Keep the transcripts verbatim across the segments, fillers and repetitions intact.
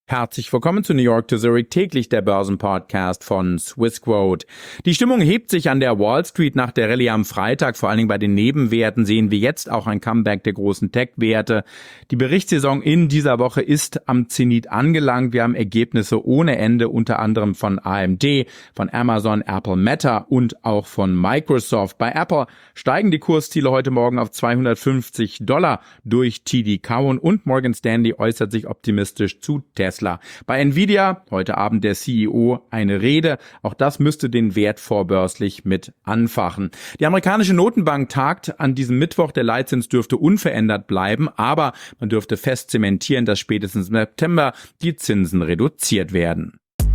Herzlich willkommen zu New York to Zurich, täglich der Börsenpodcast von Swissquote. Die Stimmung hebt sich an der Wall Street nach der Rallye am Freitag. Vor allen Dingen bei den Nebenwerten sehen wir jetzt auch ein Comeback der großen Tech-Werte. Die Berichtssaison in dieser Woche ist am Zenit angelangt. Wir haben Ergebnisse ohne Ende, unter anderem von A M D, von Amazon, Apple, Meta und auch von Microsoft. Bei Apple steigen die Kursziele heute Morgen auf zweihundertfünfzig Dollar durch T D Cowen und Morgan Stanley äußert sich optimistisch zu Tesla. Bei Nvidia, heute Abend der C E O, eine Rede. Auch das müsste den Wert vorbörslich mit anfachen. Die amerikanische Notenbank tagt an diesem Mittwoch. Der Leitzins dürfte unverändert bleiben, aber man dürfte fest zementieren, dass spätestens im September die Zinsen reduziert werden.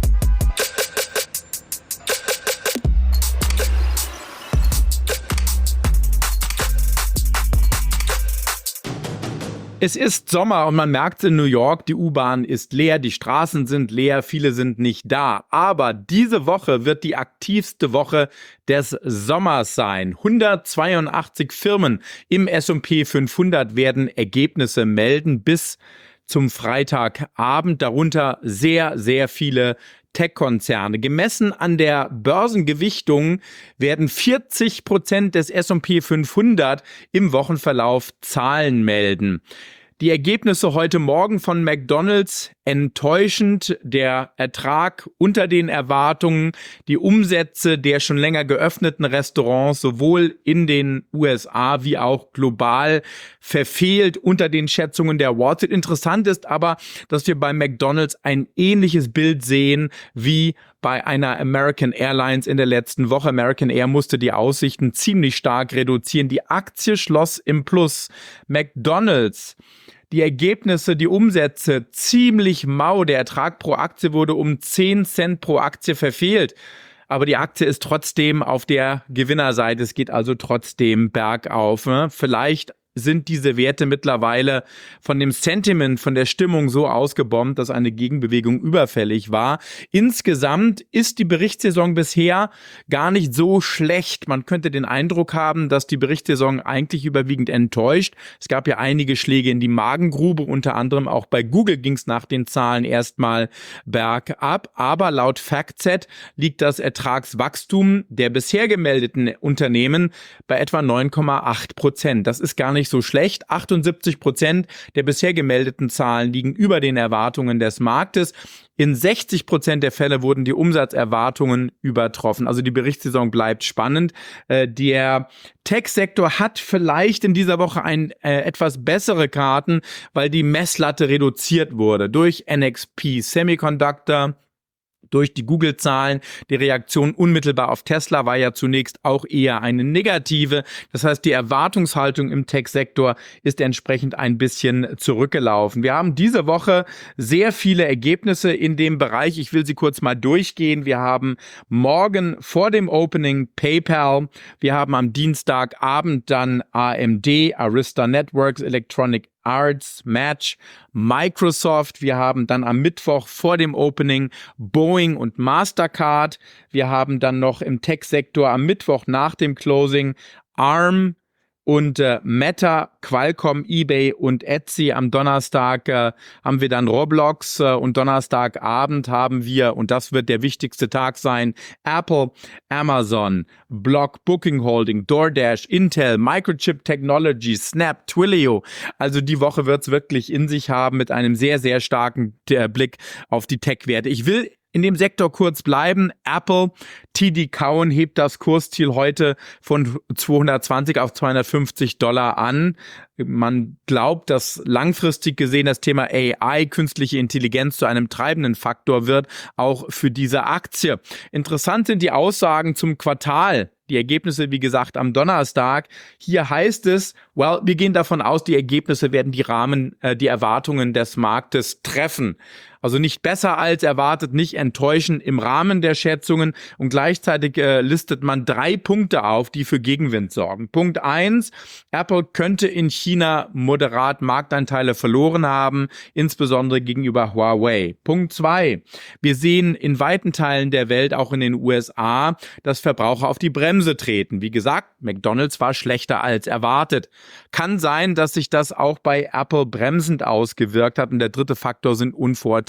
Es ist Sommer und man merkt in New York, die U-Bahn ist leer, die Straßen sind leer, viele sind nicht da. Aber diese Woche wird die aktivste Woche des Sommers sein. hundertzweiundachtzig Firmen im S und P fünfhundert werden Ergebnisse melden bis zum Freitagabend, darunter sehr, sehr viele Tech-Konzerne. Gemessen an der Börsengewichtung werden vierzig Prozent des S und P fünfhundert im Wochenverlauf Zahlen melden. Die Ergebnisse heute Morgen von McDonald's enttäuschend, der Ertrag unter den Erwartungen, die Umsätze der schon länger geöffneten Restaurants sowohl in den U S A wie auch global verfehlt unter den Schätzungen der Wall Street. Interessant ist aber, dass wir bei McDonald's ein ähnliches Bild sehen wie bei einer American Airlines in der letzten Woche. American Air musste die Aussichten ziemlich stark reduzieren. Die Aktie schloss im Plus. McDonald's, die Ergebnisse, die Umsätze ziemlich mau. Der Ertrag pro Aktie wurde um zehn Cent pro Aktie verfehlt. Aber die Aktie ist trotzdem auf der Gewinnerseite. Es geht also trotzdem bergauf. Vielleicht sind diese Werte mittlerweile von dem Sentiment, von der Stimmung so ausgebombt, dass eine Gegenbewegung überfällig war. Insgesamt ist die Berichtssaison bisher gar nicht so schlecht. Man könnte den Eindruck haben, dass die Berichtssaison eigentlich überwiegend enttäuscht. Es gab ja einige Schläge in die Magengrube, unter anderem auch bei Google ging es nach den Zahlen erstmal bergab. Aber laut FactSet liegt das Ertragswachstum der bisher gemeldeten Unternehmen bei etwa neun Komma acht Prozent. Das ist gar nicht so schlecht. achtundsiebzig Prozent der bisher gemeldeten Zahlen liegen über den Erwartungen des Marktes. In sechzig Prozent der Fälle wurden die Umsatzerwartungen übertroffen. Also die Berichtssaison bleibt spannend. Äh, der Tech-Sektor hat vielleicht in dieser Woche ein, äh, etwas bessere Karten, weil die Messlatte reduziert wurde durch N X P Semiconductor, durch die Google-Zahlen. Die Reaktion unmittelbar auf Tesla war ja zunächst auch eher eine negative. Das heißt, die Erwartungshaltung im Tech-Sektor ist entsprechend ein bisschen zurückgelaufen. Wir haben diese Woche sehr viele Ergebnisse in dem Bereich. Ich will sie kurz mal durchgehen. Wir haben morgen vor dem Opening PayPal. Wir haben am Dienstagabend dann A M D, Arista Networks, Electronic Arts, Match, Microsoft. Wir haben dann am Mittwoch vor dem Opening Boeing und Mastercard. Wir haben dann noch im Tech-Sektor am Mittwoch nach dem Closing Arm und äh, Meta, Qualcomm, eBay und Etsy. Am Donnerstag äh, haben wir dann Roblox äh, und Donnerstagabend haben wir, und das wird der wichtigste Tag sein, Apple, Amazon, Block, Booking Holding, DoorDash, Intel, Microchip Technology, Snap, Twilio. Also die Woche wird's wirklich in sich haben mit einem sehr, sehr starken äh, Blick auf die Tech-Werte. Ich will in dem Sektor kurz bleiben. Apple, T D Cowen hebt das Kursziel heute von zweihundertzwanzig auf zweihundertfünfzig Dollar an. Man glaubt, dass langfristig gesehen das Thema A I, künstliche Intelligenz, zu einem treibenden Faktor wird, auch für diese Aktie. Interessant sind die Aussagen zum Quartal. Die Ergebnisse, wie gesagt, am Donnerstag. Hier heißt es, well, wir gehen davon aus, die Ergebnisse werden die Rahmen, äh, die Erwartungen des Marktes treffen. Also nicht besser als erwartet, nicht enttäuschen im Rahmen der Schätzungen. Und gleichzeitig äh, listet man drei Punkte auf, die für Gegenwind sorgen. Punkt eins, Apple könnte in China moderat Marktanteile verloren haben, insbesondere gegenüber Huawei. Punkt zwei, wir sehen in weiten Teilen der Welt, auch in den U S A, dass Verbraucher auf die Bremse treten. Wie gesagt, McDonald's war schlechter als erwartet. Kann sein, dass sich das auch bei Apple bremsend ausgewirkt hat. Und der dritte Faktor sind Unvorteile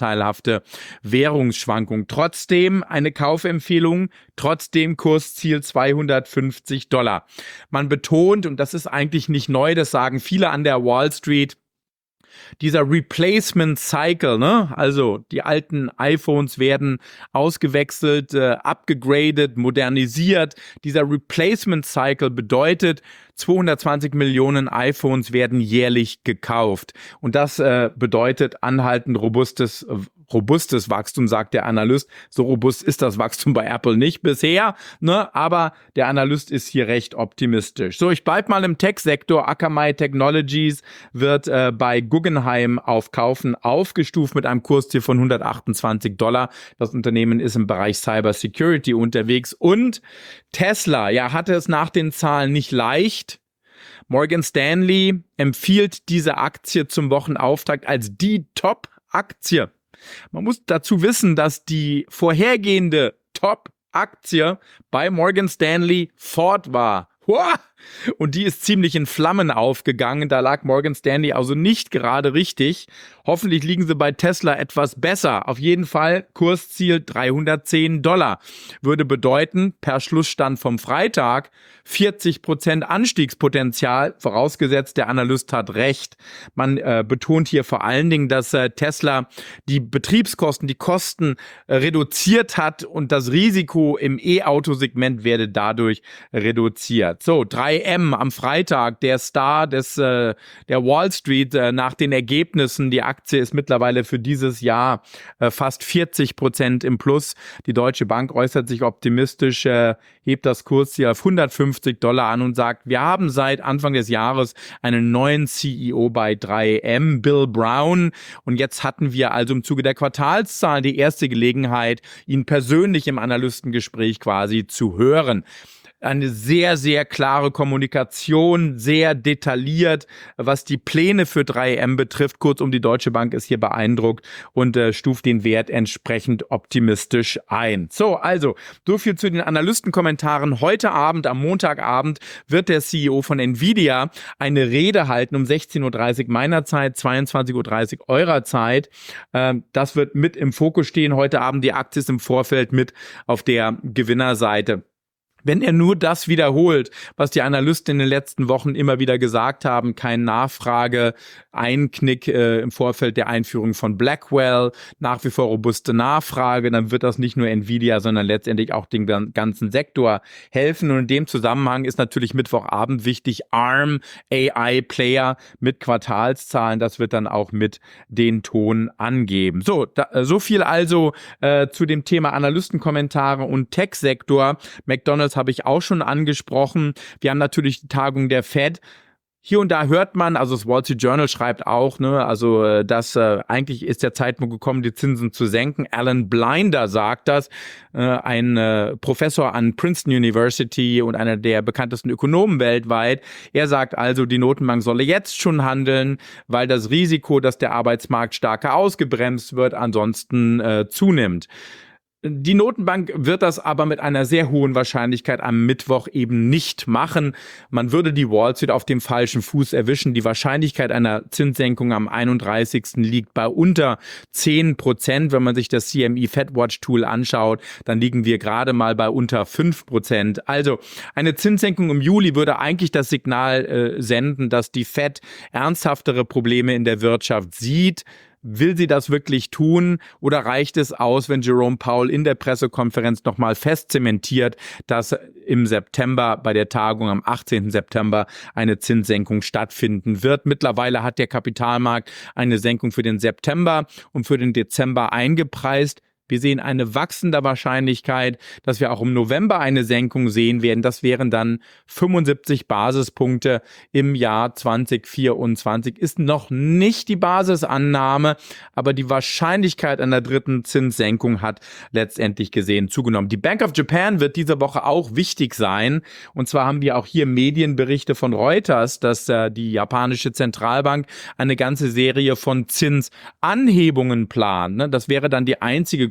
vorteilhafte Währungsschwankung. Trotzdem eine Kaufempfehlung, trotzdem Kursziel zweihundertfünfzig Dollar. Man betont, und das ist eigentlich nicht neu, das sagen viele an der Wall Street, dieser Replacement Cycle, ne? Also die alten iPhones werden ausgewechselt, äh, abgegradet, modernisiert. Dieser Replacement Cycle bedeutet, zweihundertzwanzig Millionen iPhones werden jährlich gekauft. Und das äh, bedeutet anhaltend robustes robustes Wachstum, sagt der Analyst. So robust ist das Wachstum bei Apple nicht bisher, ne? Aber der Analyst ist hier recht optimistisch. So, ich bleib mal im Tech-Sektor. Akamai Technologies wird äh, bei Guggenheim auf Kaufen aufgestuft mit einem Kursziel von hundertachtundzwanzig Dollar. Das Unternehmen ist im Bereich Cyber Security unterwegs. Und Tesla, ja, hatte es nach den Zahlen nicht leicht. Morgan Stanley empfiehlt diese Aktie zum Wochenauftakt als die Top-Aktie. Man muss dazu wissen, dass die vorhergehende Top-Aktie bei Morgan Stanley Ford war. Und die ist ziemlich in Flammen aufgegangen. Da lag Morgan Stanley also nicht gerade richtig. Hoffentlich liegen sie bei Tesla etwas besser. Auf jeden Fall Kursziel dreihundertzehn Dollar. Würde bedeuten, per Schlussstand vom Freitag vierzig Prozent Anstiegspotenzial, vorausgesetzt der Analyst hat recht. Man äh, betont hier vor allen Dingen, dass äh, Tesla die Betriebskosten, die Kosten äh, reduziert hat und das Risiko im E-Auto-Segment werde dadurch reduziert. So, drei M am Freitag, der Star des äh, der Wall Street äh, nach den Ergebnissen. Die Aktie ist mittlerweile für dieses Jahr äh, fast vierzig Prozent im Plus. Die Deutsche Bank äußert sich optimistisch, äh, hebt das Kursziel auf hundertfünfzig Dollar an und sagt, wir haben seit Anfang des Jahres einen neuen C E O bei drei M, Bill Brown. Und jetzt hatten wir also im Zuge der Quartalszahlen die erste Gelegenheit, ihn persönlich im Analystengespräch quasi zu hören. Eine sehr, sehr klare Kommunikation, sehr detailliert, was die Pläne für drei M betrifft. Kurzum, die Deutsche Bank ist hier beeindruckt und äh, stuft den Wert entsprechend optimistisch ein. So, also, so viel zu den Analystenkommentaren. Heute Abend, am Montagabend, wird der C E O von Nvidia eine Rede halten um sechzehn Uhr dreißig meiner Zeit, zweiundzwanzig Uhr dreißig eurer Zeit. Ähm, das wird mit im Fokus stehen heute Abend. Die Aktie ist im Vorfeld mit auf der Gewinnerseite. Wenn er nur das wiederholt, was die Analysten in den letzten Wochen immer wieder gesagt haben, kein Nachfrage, Einknick äh, im Vorfeld der Einführung von Blackwell, nach wie vor robuste Nachfrage, dann wird das nicht nur Nvidia, sondern letztendlich auch den ganzen Sektor helfen. Und in dem Zusammenhang ist natürlich Mittwochabend wichtig, ARM, A I-Player mit Quartalszahlen, das wird dann auch mit den Ton angeben. So, da, so viel also äh, zu dem Thema Analystenkommentare und Tech-Sektor. McDonald's habe ich auch schon angesprochen. Wir haben natürlich die Tagung der Fed. Hier und da hört man, also das Wall Street Journal schreibt auch, ne, also dass äh, eigentlich ist der Zeitpunkt gekommen, die Zinsen zu senken. Alan Blinder sagt das, äh, ein äh, Professor an Princeton University und einer der bekanntesten Ökonomen weltweit. Er sagt also, die Notenbank solle jetzt schon handeln, weil das Risiko, dass der Arbeitsmarkt stärker ausgebremst wird, ansonsten äh, zunimmt. Die Notenbank wird das aber mit einer sehr hohen Wahrscheinlichkeit am Mittwoch eben nicht machen. Man würde die Wall Street auf dem falschen Fuß erwischen. Die Wahrscheinlichkeit einer Zinssenkung am einunddreißigsten liegt bei unter zehn Prozent. Wenn man sich das C M E FedWatch Tool anschaut, dann liegen wir gerade mal bei unter fünf Prozent. Also eine Zinssenkung im Juli würde eigentlich das Signal äh, senden, dass die Fed ernsthaftere Probleme in der Wirtschaft sieht. Will sie das wirklich tun oder reicht es aus, wenn Jerome Powell in der Pressekonferenz nochmal fest zementiert, dass im September bei der Tagung am achtzehnten September eine Zinssenkung stattfinden wird? Mittlerweile hat der Kapitalmarkt eine Senkung für den September und für den Dezember eingepreist. Wir sehen eine wachsende Wahrscheinlichkeit, dass wir auch im November eine Senkung sehen werden. Das wären dann fünfundsiebzig Basispunkte im Jahr zwanzig vierundzwanzig. Ist noch nicht die Basisannahme, aber die Wahrscheinlichkeit einer dritten Zinssenkung hat letztendlich gesehen zugenommen. Die Bank of Japan wird diese Woche auch wichtig sein. Und zwar haben wir auch hier Medienberichte von Reuters, dass äh, die japanische Zentralbank eine ganze Serie von Zinsanhebungen plant. Ne? Das wäre dann die einzige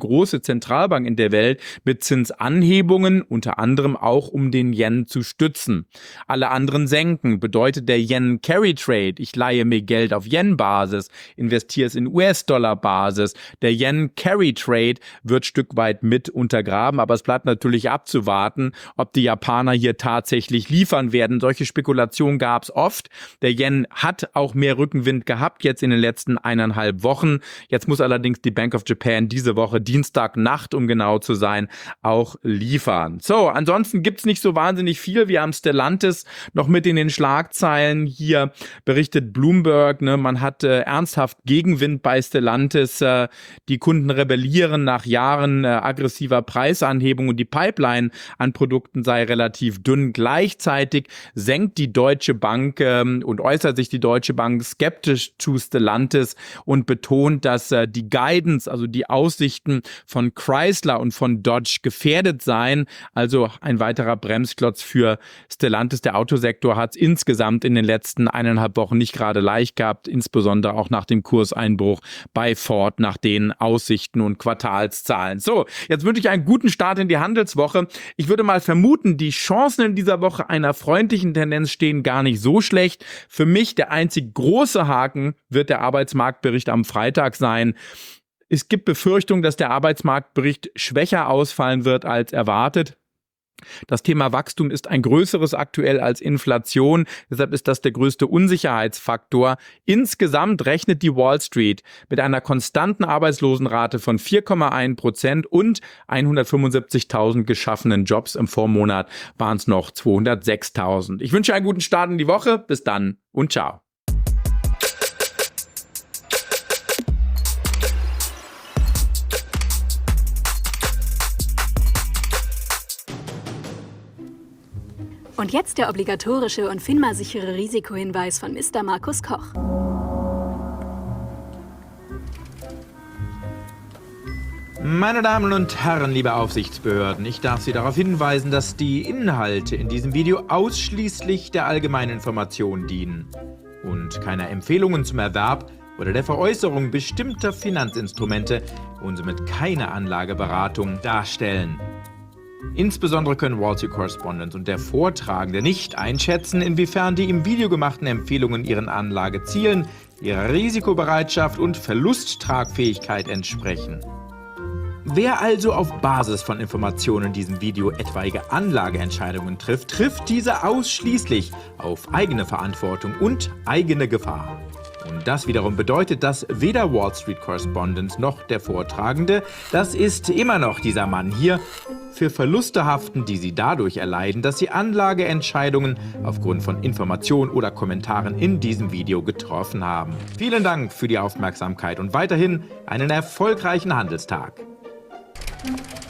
große Zentralbank in der Welt, mit Zinsanhebungen, unter anderem auch um den Yen zu stützen. Alle anderen senken, bedeutet der Yen Carry Trade. Ich leihe mir Geld auf Yen-Basis, investiere es in U S-Dollar-Basis. Der Yen Carry Trade wird Stück weit mit untergraben, aber es bleibt natürlich abzuwarten, ob die Japaner hier tatsächlich liefern werden. Solche Spekulationen gab es oft. Der Yen hat auch mehr Rückenwind gehabt, jetzt in den letzten eineinhalb Wochen. Jetzt muss allerdings die Bank of Japan diese Woche, Dienstagnacht, um genau zu sein, auch liefern. So, ansonsten gibt es nicht so wahnsinnig viel. Wir haben Stellantis noch mit in den Schlagzeilen. Hier berichtet Bloomberg, ne, man hat äh, ernsthaft Gegenwind bei Stellantis. Äh, die Kunden rebellieren nach Jahren äh, aggressiver Preisanhebung und die Pipeline an Produkten sei relativ dünn. Gleichzeitig senkt die Deutsche Bank ähm, und äußert sich die Deutsche Bank skeptisch zu Stellantis und betont, dass äh, die Guidance, also die Aussichten von Chrysler und von Dodge gefährdet seien. Also ein weiterer Bremsklotz für Stellantis. Der Autosektor hat es insgesamt in den letzten eineinhalb Wochen nicht gerade leicht gehabt, insbesondere auch nach dem Kurseinbruch bei Ford, nach den Aussichten und Quartalszahlen. So, jetzt wünsche ich einen guten Start in die Handelswoche. Ich würde mal vermuten, die Chancen in dieser Woche einer freundlichen Tendenz stehen gar nicht so schlecht. Für mich der einzig große Haken wird der Arbeitsmarktbericht am Freitag sein. Es gibt Befürchtungen, dass der Arbeitsmarktbericht schwächer ausfallen wird als erwartet. Das Thema Wachstum ist ein größeres aktuell als Inflation, deshalb ist das der größte Unsicherheitsfaktor. Insgesamt rechnet die Wall Street mit einer konstanten Arbeitslosenrate von vier Komma eins Prozent und hundertfünfundsiebzigtausend geschaffenen Jobs. Im Vormonat waren es noch zweihundertsechstausend. Ich wünsche einen guten Start in die Woche. Bis dann und ciao. Und jetzt der obligatorische und FINMA-sichere Risikohinweis von Mister Markus Koch. Meine Damen und Herren, liebe Aufsichtsbehörden, ich darf Sie darauf hinweisen, dass die Inhalte in diesem Video ausschließlich der allgemeinen Information dienen und keine Empfehlungen zum Erwerb oder der Veräußerung bestimmter Finanzinstrumente und somit keine Anlageberatung darstellen. Insbesondere können Wall Street Correspondent und der Vortragende nicht einschätzen, inwiefern die im Video gemachten Empfehlungen ihren Anlagezielen, ihrer Risikobereitschaft und Verlusttragfähigkeit entsprechen. Wer also auf Basis von Informationen in diesem Video etwaige Anlageentscheidungen trifft, trifft diese ausschließlich auf eigene Verantwortung und eigene Gefahr. Und das wiederum bedeutet, dass weder Wall Street Correspondent noch der Vortragende, das ist immer noch dieser Mann hier, für Verluste haften, die sie dadurch erleiden, dass sie Anlageentscheidungen aufgrund von Informationen oder Kommentaren in diesem Video getroffen haben. Vielen Dank für die Aufmerksamkeit und weiterhin einen erfolgreichen Handelstag.